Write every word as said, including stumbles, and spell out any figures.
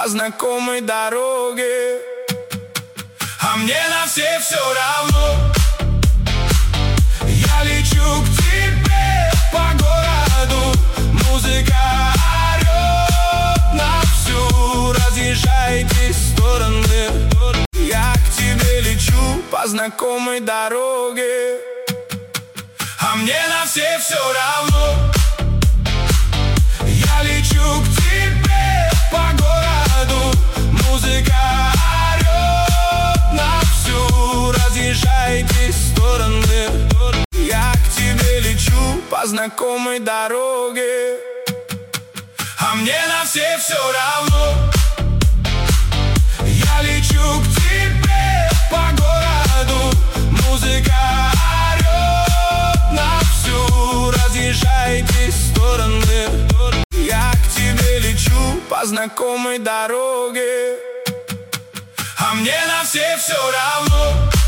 по знакомой дороге, а мне на все все равно. Я лечу к тебе по городу, музыка орет на всю, разъезжайте стороны. Я к тебе лечу по знакомой дороге, а мне на все все равно. Я лечу к тебе по городу, музыка орет на всю, разъезжайте стороны. Я к тебе лечу по знакомой дороге, а мне на все все равно. Я лечу к тебе по городу, музыка орет на всю, разъезжайте стороны. Я к тебе лечу по знакомой дороге, а мне на все все равно.